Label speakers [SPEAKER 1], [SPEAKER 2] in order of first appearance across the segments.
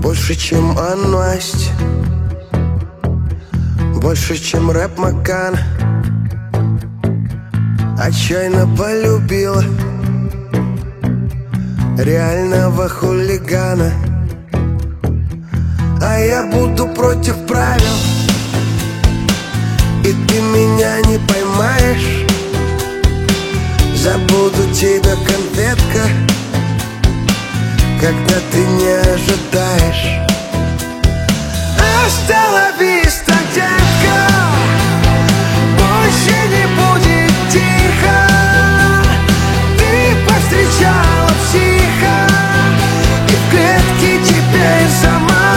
[SPEAKER 1] Больше, чем Аннасть, больше, чем рэп Макан. Отчаянно полюбила реального хулигана. А я буду против правил, и ты меня не поймаешь. Забуду тебя, конфетка, когда ты не ожидаешь. Hasta la vista, детка, больше не будет тихо. Ты повстречала психа, и в клетке теперь сама.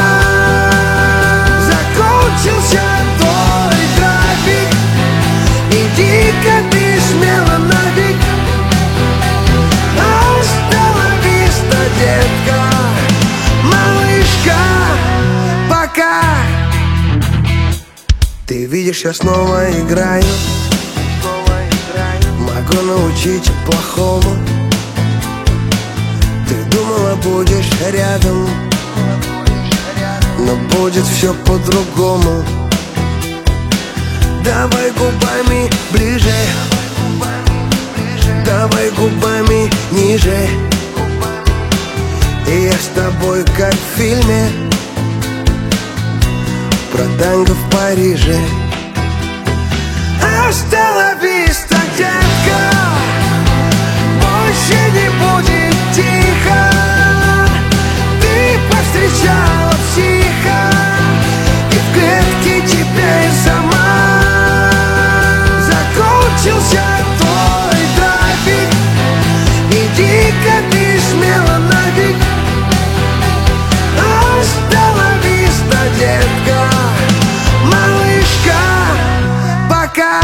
[SPEAKER 1] Закончился твой график, иди-ка ты смело нафиг. Hasta la vista, детка, малышка, пока. Ты видишь, я снова играю, могу научить плохому. Ты думала, будешь рядом, но будет все по-другому. Давай губами ближе, давай губами ниже. И я с тобой, как в фильме про танго в Париже. Hasta la vista, детка, больше не будет тихо. Ты повстречала психа, и в клетке теперь сама. Закончился твой трафик, иди-ка ты смело нафиг. Hasta la vista, детка, малышка, пока.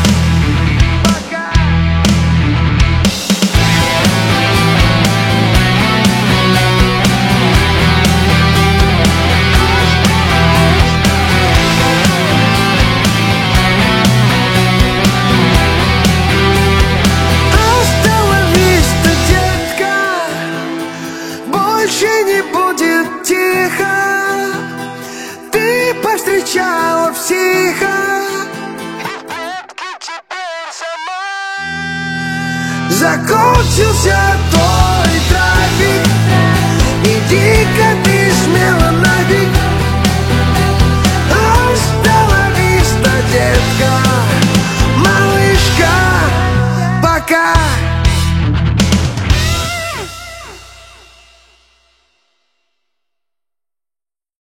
[SPEAKER 1] Hasta la vista, детка, больше не будет тихо. Ты повстречала психа, закончился